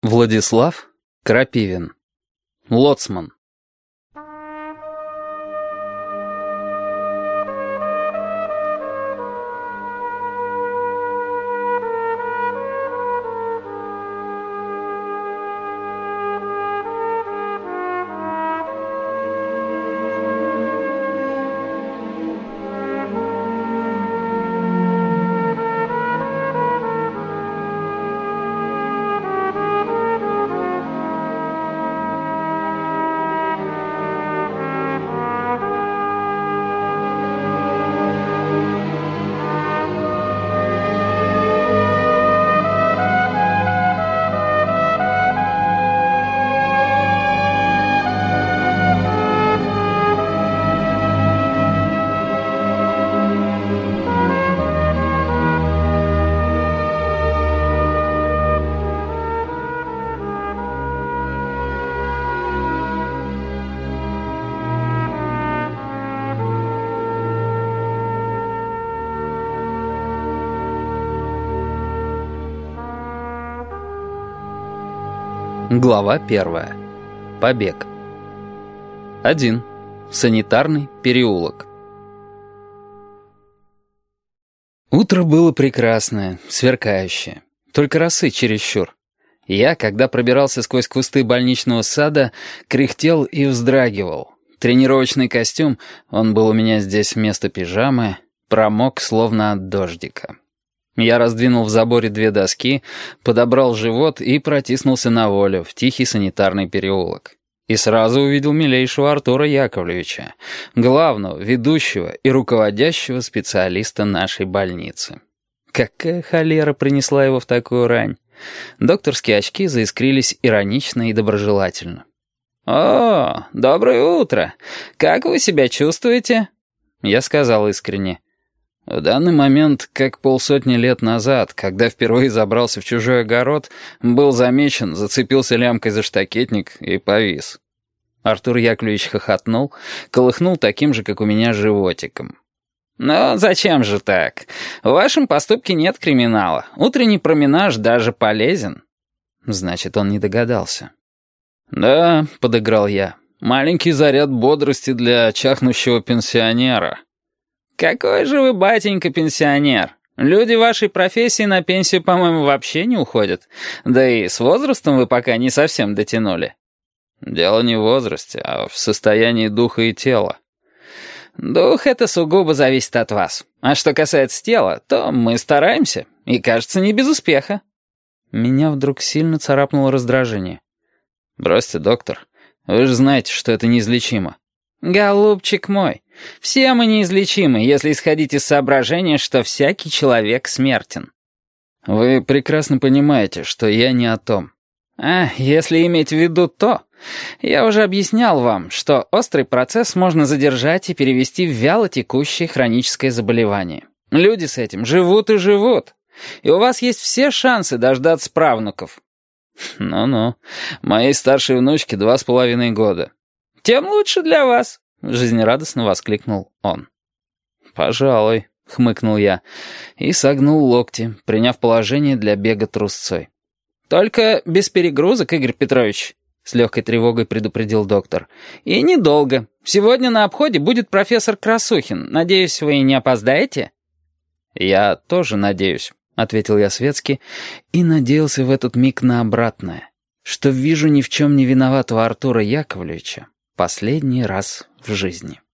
Владислав Крапивин. Лоцман. Глава 1. Побег. 1. Санитарный переулок. Утро было прекрасное, сверкающее. Только росы чересчур. Я, когда пробирался сквозь кусты больничного сада, кряхтел и вздрагивал. Тренировочный костюм, он был у меня здесь вместо пижамы, промок словно от дождика. Я раздвинул в заборе 2 доски, подобрал живот и протиснулся на волю в тихий санитарный переулок. И сразу увидел милейшего Артура Яковлевича, главного, ведущего и руководящего специалиста нашей больницы. Какая холера принесла его в такую рань? Докторские очки заискрились иронично и доброжелательно. «О, доброе утро! Как вы себя чувствуете?» Я сказал искренне. В данный момент, как 50 лет назад, когда впервые забрался в чужой огород, был замечен, зацепился лямкой за штакетник и повис. Артур Яковлевич хохотнул, колыхнул таким же, как у меня, животиком. «Ну, зачем же так? В вашем поступке нет криминала. Утренний променаж даже полезен». Значит, он не догадался. «Да», — подыграл я, — «маленький заряд бодрости для чахнущего пенсионера». «Какой же вы, батенька, пенсионер? Люди вашей профессии на пенсию, по-моему, вообще не уходят. Да и с возрастом вы пока не совсем дотянули». «Дело не в возрасте, а в состоянии духа и тела». «Дух — это сугубо зависит от вас. А что касается тела, то мы стараемся, и, кажется, не без успеха». Меня вдруг сильно царапнуло раздражение. «Бросьте, доктор, вы же знаете, что это неизлечимо». «Голубчик мой, все мы неизлечимы, если исходить из соображения, что всякий человек смертен». «Вы прекрасно понимаете, что я не о том». «А если иметь в виду то, я уже объяснял вам, что острый процесс можно задержать и перевести в вялотекущее хроническое заболевание. Люди с этим живут и живут, и у вас есть все шансы дождаться правнуков». «Ну-ну, моей старшей внучке 2,5 года». «Тем лучше для вас», — жизнерадостно воскликнул он. «Пожалуй», — хмыкнул я и согнул локти, приняв положение для бега трусцой. «Только без перегрузок, Игорь Петрович», — с легкой тревогой предупредил доктор. «И недолго. Сегодня на обходе будет профессор Красухин. Надеюсь, вы не опоздаете?» «Я тоже надеюсь», — ответил я светски и надеялся в этот миг на обратное, что вижу ни в чем не виноватого Артура Яковлевича последний раз в жизни.